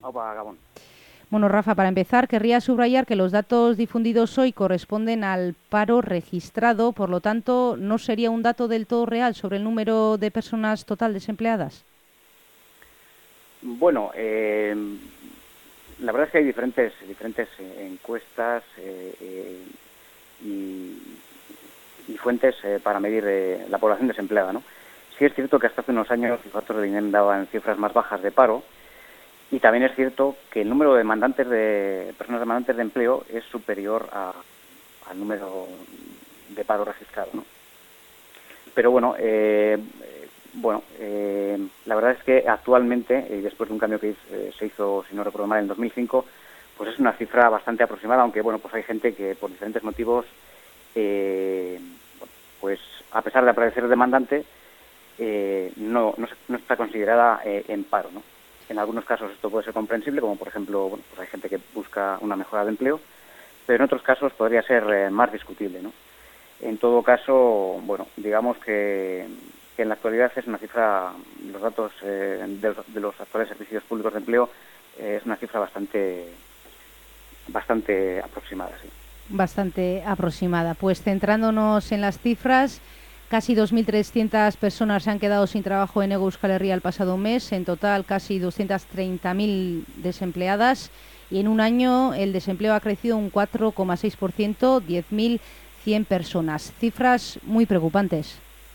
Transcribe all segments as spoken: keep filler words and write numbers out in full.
Opa, Gabón. Bueno, Rafa, para empezar, querría subrayar que los datos difundidos hoy corresponden al paro registrado, por lo tanto, no sería un dato del todo real sobre el número de personas total desempleadas. Bueno, eh, la verdad es que hay diferentes, diferentes eh, encuestas eh, eh, y, y fuentes eh, para medir eh, la población desempleada, ¿no? Sí es cierto que hasta hace unos años los datos del INEM daban cifras más bajas de paro, y también es cierto que el número de demandantes de personas demandantes de empleo es superior a, al número de paro registrado, ¿no? Pero bueno, eh, bueno, eh, la verdad es que actualmente, y después de un cambio que eh, se hizo, si no recuerdo mal, en dos mil cinco, pues es una cifra bastante aproximada, aunque bueno, pues hay gente que por diferentes motivos, eh, pues a pesar de aparecer demandante, eh, no, no, no está considerada eh, en paro, ¿no? En algunos casos esto puede ser comprensible, como por ejemplo, bueno, pues hay gente que busca una mejora de empleo, pero en otros casos podría ser eh, más discutible, ¿no? En todo caso, bueno, digamos que, que en la actualidad es una cifra, los datos eh, de, los, de los actuales servicios públicos de empleo, eh, es una cifra bastante, bastante aproximada, sí. Bastante aproximada. Pues centrándonos en las cifras, casi dos mil trescientas personas se han quedado sin trabajo en Hego Euskal Herria el pasado mes. En total, casi doscientas treinta mil desempleadas. Y en un año el desempleo ha crecido un cuatro coma seis por ciento, diez mil cien personas. Cifras muy preocupantes.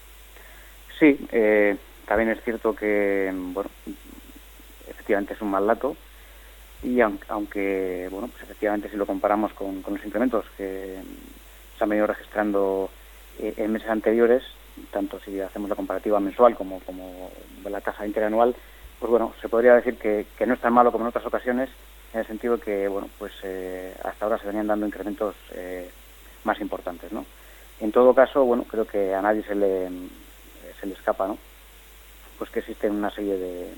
Sí, eh, también es cierto que, bueno, efectivamente es un mal dato. Y aunque, bueno, pues efectivamente si lo comparamos con, con los incrementos que se han venido registrando eh, en meses anteriores, tanto si hacemos la comparativa mensual como, como la tasa interanual, pues bueno, se podría decir que, que no es tan malo como en otras ocasiones, en el sentido que, bueno, pues eh, hasta ahora se venían dando incrementos eh, más importantes, ¿no? En todo caso, bueno, creo que a nadie se le, se le escapa, ¿no? Pues que existen una serie de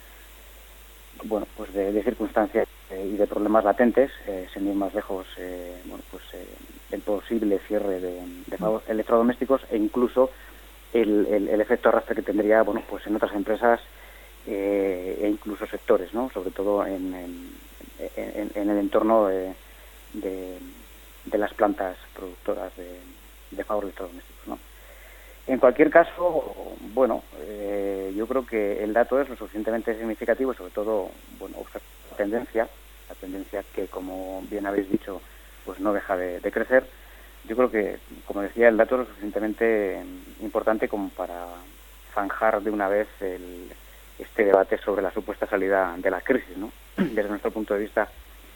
bueno, pues de, de circunstancias eh, y de problemas latentes, eh, sin ir más lejos, eh, bueno, pues eh, el posible cierre de, de electrodomésticos e incluso el, el, el efecto arrastre que tendría, bueno, pues en otras empresas eh, e incluso sectores, ¿no? Sobre todo en, en, en, en el entorno de, de, de las plantas productoras de, de favor electrodomésticos, ¿no? En cualquier caso, bueno, eh, yo creo que el dato es lo suficientemente significativo y sobre todo, bueno, la tendencia, la tendencia que, como bien habéis dicho, pues no deja de, de crecer. Yo creo que, como decía, el dato es lo suficientemente importante como para zanjar de una vez el, este debate sobre la supuesta salida de la crisis, ¿no? Desde nuestro punto de vista,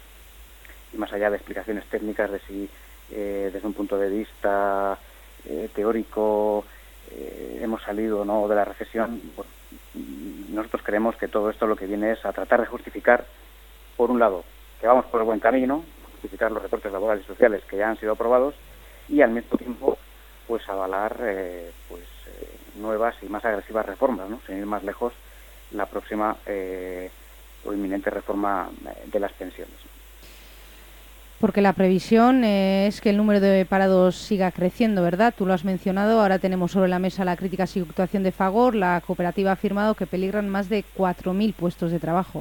y más allá de explicaciones técnicas de si, eh, desde un punto de vista eh, teórico, Eh, hemos salido no de la recesión, bueno, nosotros creemos que todo esto lo que viene es a tratar de justificar, por un lado, que vamos por el buen camino, justificar los recortes laborales y sociales que ya han sido aprobados, y al mismo tiempo pues avalar eh, pues eh, nuevas y más agresivas reformas, ¿no? Sin ir más lejos, la próxima eh, o inminente reforma de las pensiones. Porque la previsión es que el número de parados siga creciendo, ¿verdad? Tú lo has mencionado, ahora tenemos sobre la mesa la crítica situación de Fagor, la cooperativa ha afirmado que peligran más de cuatro mil puestos de trabajo.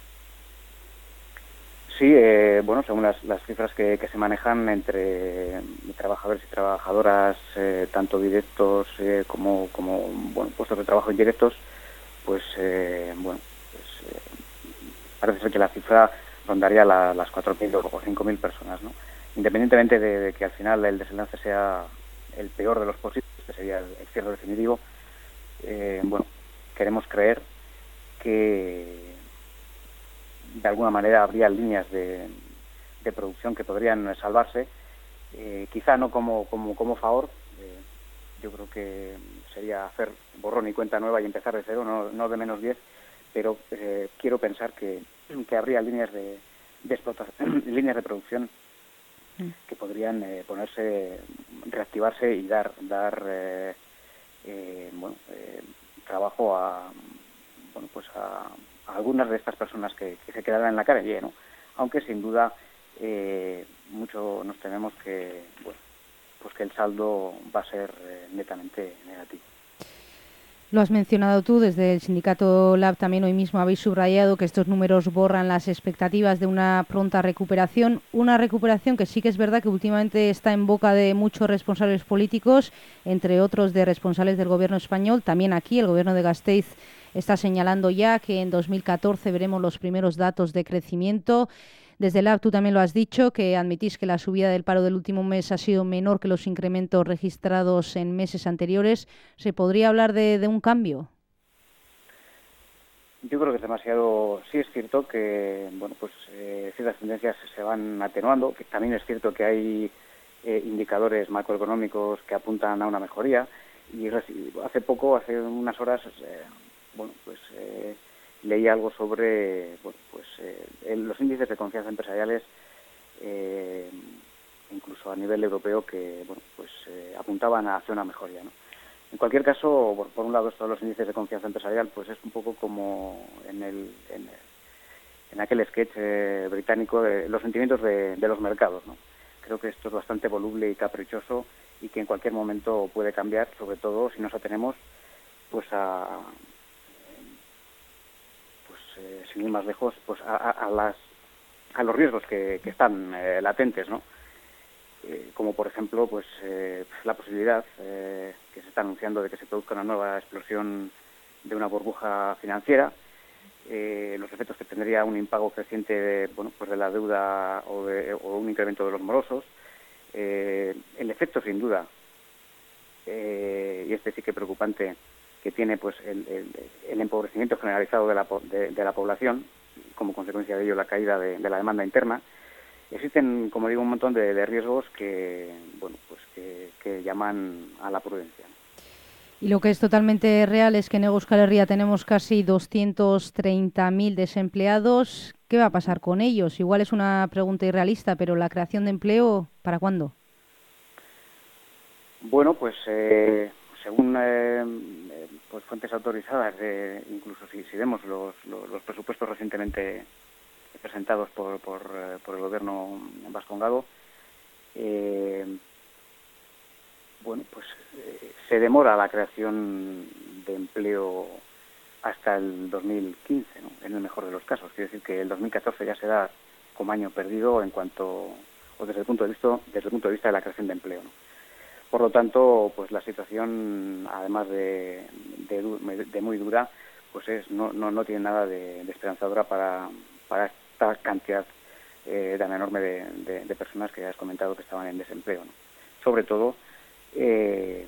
Sí, eh, bueno, según las, las cifras que, que se manejan entre trabajadores y trabajadoras, eh, tanto directos eh, como, como bueno, puestos de trabajo indirectos, pues, eh, bueno, pues, eh, parece ser que la cifra rondaría la, las cuatro mil o cinco mil personas, ¿no? Independientemente de, de que al final el desenlace sea el peor de los posibles, que sería el, el cierre definitivo, eh, bueno, queremos creer que de alguna manera habría líneas de, de producción que podrían salvarse, eh, quizá no como, como, como favor, eh, yo creo que sería hacer borrón y cuenta nueva y empezar de cero, no, no de menos diez, pero eh, quiero pensar que, que habría líneas de, de explotación, líneas de producción que podrían eh, ponerse, reactivarse y dar, dar eh, eh, bueno, eh, trabajo a, bueno, pues a, a algunas de estas personas que, que se quedarán en la calle, ¿no? Aunque sin duda eh, mucho nos tememos que, bueno, pues que el saldo va a ser eh, netamente negativo. Lo has mencionado tú, desde el sindicato Lab también hoy mismo habéis subrayado que estos números borran las expectativas de una pronta recuperación, una recuperación que sí que es verdad que últimamente está en boca de muchos responsables políticos, entre otros de responsables del gobierno español. También aquí el gobierno de Gasteiz está señalando ya que en dos mil catorce veremos los primeros datos de crecimiento. Desde Lab tú también lo has dicho, que admitís que la subida del paro del último mes ha sido menor que los incrementos registrados en meses anteriores. ¿Se podría hablar de, de un cambio? Yo creo que es demasiado. Sí es cierto que, bueno, pues eh, ciertas tendencias se van atenuando, que también es cierto que hay eh, indicadores macroeconómicos que apuntan a una mejoría, y hace poco, hace unas horas, eh, bueno, pues eh, leí algo sobre, bueno, pues eh, el, los índices de confianza empresariales, eh, incluso a nivel europeo, que, bueno, pues eh, apuntaban hacia una mejoría, ¿no? En cualquier caso, por, por un lado, estos los índices de confianza empresarial, pues es un poco como en el en, en aquel sketch eh, británico de los sentimientos de, de los mercados, ¿no? Creo que esto es bastante voluble y caprichoso y que en cualquier momento puede cambiar, sobre todo si nos atenemos pues a pues eh, sin ir más lejos, pues a, a, a las a los riesgos que, que están eh, latentes, ¿no? Eh, como por ejemplo pues eh, la posibilidad eh, que se está anunciando de que se produzca una nueva explosión de una burbuja financiera, eh, los efectos que tendría un impago creciente de, bueno, pues de la deuda o, de, o un incremento de los morosos, eh, el efecto sin duda, eh, y este sí que preocupante, que tiene pues el, el, el empobrecimiento generalizado de la, de, de la población, como consecuencia de ello la caída de, de la demanda interna. Existen, como digo, un montón de, de riesgos que, bueno, pues que, que llaman a la prudencia. Y lo que es totalmente real es que en Euskal Herria tenemos casi doscientos treinta mil desempleados. ¿Qué va a pasar con ellos? Igual es una pregunta irrealista, pero la creación de empleo, ¿para cuándo? Bueno, pues eh, según eh, pues fuentes autorizadas, eh, incluso si, si vemos los, los, los presupuestos recientemente presentados por, por, eh, por el gobierno vascongado, eh, bueno, pues eh, se demora la creación de empleo hasta el dos mil quince, ¿no? En el mejor de los casos. Quiere decir que el dos mil catorce ya se da como año perdido en cuanto, o desde el punto de vista, desde el punto de vista de la creación de empleo, ¿no? Por lo tanto, pues la situación, además de, de, de muy dura, pues es no, no, no tiene nada de, de esperanzadora para, para esta cantidad eh, tan enorme de, de, de personas que ya has comentado que estaban en desempleo, ¿no? Sobre todo eh,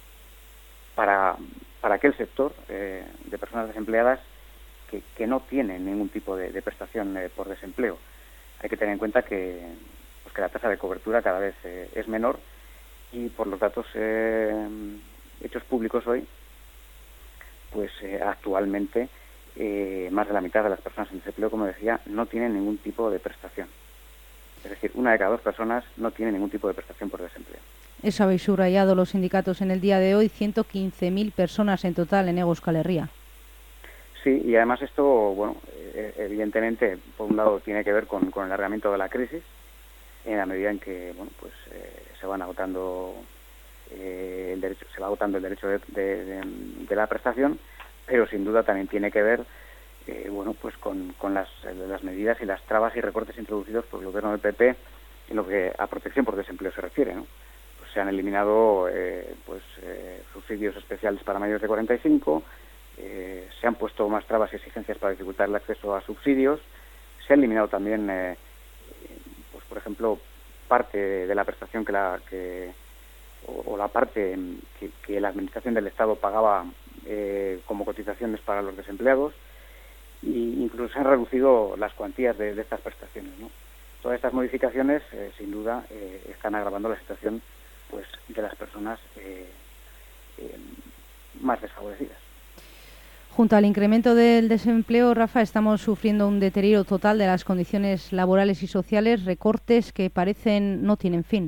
para, para aquel sector eh, de personas desempleadas que, que no tienen ningún tipo de, de prestación eh, por desempleo. Hay que tener en cuenta que, pues que la tasa de cobertura cada vez eh, es menor, y por los datos eh, hechos públicos hoy, pues eh, actualmente eh, más de la mitad de las personas en desempleo, como decía, no tienen ningún tipo de prestación. Es decir, una de cada dos personas no tiene ningún tipo de prestación por desempleo. Eso habéis subrayado los sindicatos en el día de hoy, ciento quince mil personas en total en Euskal Herria. Sí, y además esto, bueno, eh, evidentemente, por un lado tiene que ver con, con el alargamiento de la crisis, en la medida en que, bueno, pues eh, se van agotando eh, el derecho, se va agotando el derecho de, de, de, de la prestación, pero sin duda también tiene que ver, eh, bueno, pues con, con las, las medidas y las trabas y recortes introducidos por el gobierno del P P en lo que a protección por desempleo se refiere, ¿no? Pues se han eliminado eh, pues eh, subsidios especiales para mayores de cuarenta y cinco, eh, se han puesto más trabas y exigencias para dificultar el acceso a subsidios, se ha eliminado también eh, pues por ejemplo parte de la prestación que la que o, o la parte que, que la administración del Estado pagaba eh, como cotizaciones para los desempleados, e incluso se han reducido las cuantías de, de estas prestaciones, ¿no? Todas estas modificaciones eh, sin duda eh, están agravando la situación pues de las personas eh, eh, más desfavorecidas. Junto al incremento del desempleo, Rafa, estamos sufriendo un deterioro total de las condiciones laborales y sociales, recortes que parecen no tienen fin.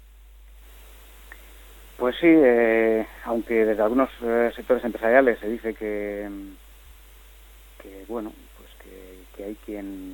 Pues sí, eh, aunque desde algunos eh, sectores empresariales se dice que, que bueno, pues que, que hay quien,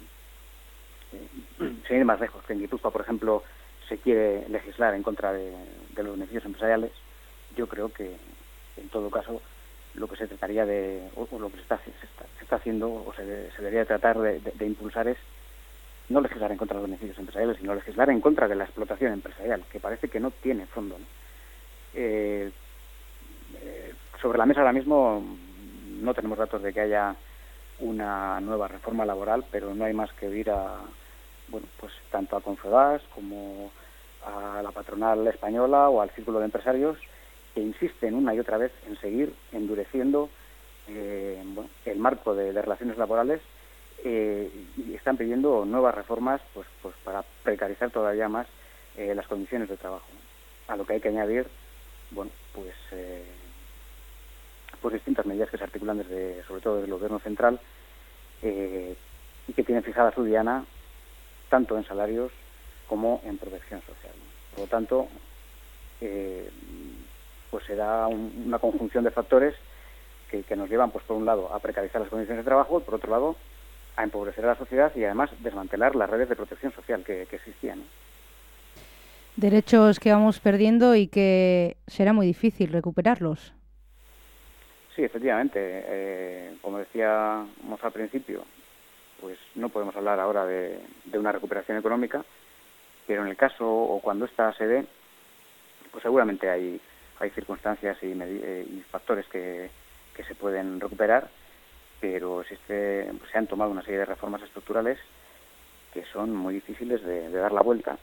eh, sin ir más lejos, que en Guipúzcoa, por ejemplo, se quiere legislar en contra de, de los beneficios empresariales. Yo creo que, en todo caso, lo que se trataría de, o, o lo que se está, se está, se está haciendo, o se, se debería tratar de, de, de impulsar es no legislar en contra de los beneficios empresariales, sino legislar en contra de la explotación empresarial, que parece que no tiene fondo, ¿no? Eh, eh, sobre la mesa ahora mismo no tenemos datos de que haya una nueva reforma laboral, pero no hay más que ir a, bueno, pues tanto a Confebask como a la patronal española o al círculo de empresarios, que insisten una y otra vez en seguir endureciendo eh, bueno, el marco de, de relaciones laborales eh, y están pidiendo nuevas reformas pues, pues para precarizar todavía más eh, las condiciones de trabajo. A lo que hay que añadir, bueno, pues, eh, pues distintas medidas que se articulan desde, sobre todo desde el gobierno central eh, y que tienen fijada su diana tanto en salarios como en protección social, ¿no? Por lo tanto, eh, pues se da un, una conjunción de factores que, que nos llevan, pues por un lado, a precarizar las condiciones de trabajo y por otro lado, a empobrecer a la sociedad y además desmantelar las redes de protección social que, que existían, ¿no? Derechos que vamos perdiendo y que será muy difícil recuperarlos. Sí, efectivamente. Eh, como decíamos al principio, pues no podemos hablar ahora de, de una recuperación económica, pero en el caso o cuando ésta se dé, pues seguramente hay, hay circunstancias y, y factores que, que se pueden recuperar, pero existe, se han tomado una serie de reformas estructurales que son muy difíciles de, de dar la vuelta.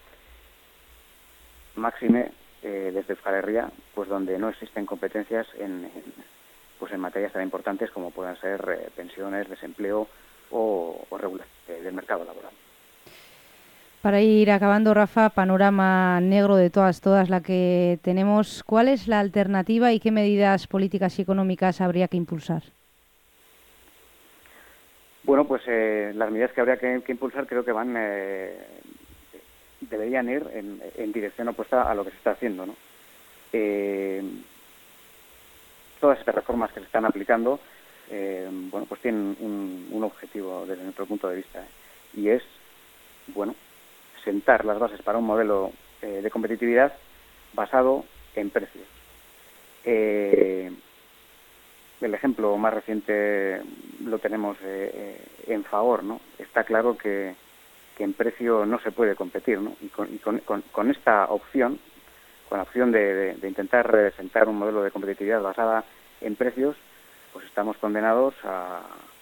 Máxime eh, desde Euskal Herria, pues donde no existen competencias en, en, pues en materias tan importantes como puedan ser eh, pensiones, desempleo o, o regulación del mercado laboral. Para ir acabando, Rafa, panorama negro de todas, todas la que tenemos. ¿Cuál es la alternativa y qué medidas políticas y económicas habría que impulsar? Bueno, pues eh, las medidas que habría que, que impulsar creo que van, eh, deberían ir en, en dirección opuesta a lo que se está haciendo, ¿no? Eh, todas estas reformas que se están aplicando, eh, bueno, pues tienen un, un objetivo desde nuestro punto de vista, ¿eh? Y es, bueno, sentar las bases para un modelo eh, de competitividad basado en precios. Eh, el ejemplo más reciente lo tenemos eh, en Fagor, ¿no? Está claro que, que en precio no se puede competir, ¿no? Y con, y con, con, con esta opción, con la opción de, de, de intentar sentar un modelo de competitividad basada en precios, pues estamos condenados a,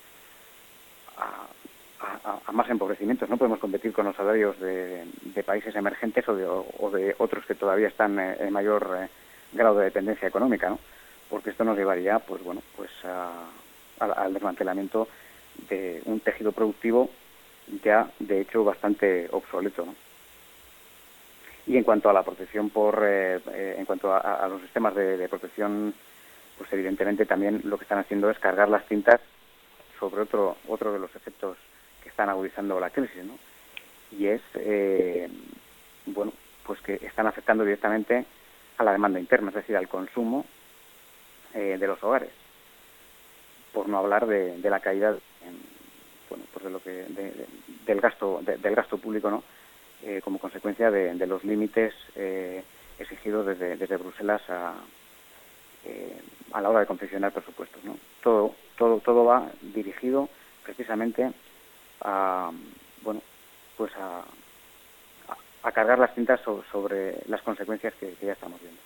a A, a más empobrecimientos. No podemos competir con los salarios de, de países emergentes o de, o de otros que todavía están eh, en mayor eh, grado de dependencia económica, ¿no? Porque esto nos llevaría, pues bueno, pues a, a, al desmantelamiento de un tejido productivo ya, de hecho, bastante obsoleto, ¿no? Y en cuanto a la protección por, eh, eh, en cuanto a, a los sistemas de, de protección, pues evidentemente también lo que están haciendo es cargar las tintas sobre otro otro de los efectos que están agudizando la crisis, ¿no? Y es, eh, bueno, pues que están afectando directamente a la demanda interna, es decir, al consumo eh, de los hogares, por no hablar de, de la caída, en, bueno, pues de lo que, de, de, del gasto, de, del gasto público, ¿no? Eh, como consecuencia de, de los límites eh, exigidos desde, desde Bruselas a, eh, a la hora de confeccionar presupuestos, ¿no? Todo, todo, todo va dirigido precisamente a, bueno, pues a, a, a cargar las tintas so, sobre las consecuencias que, que ya estamos viendo.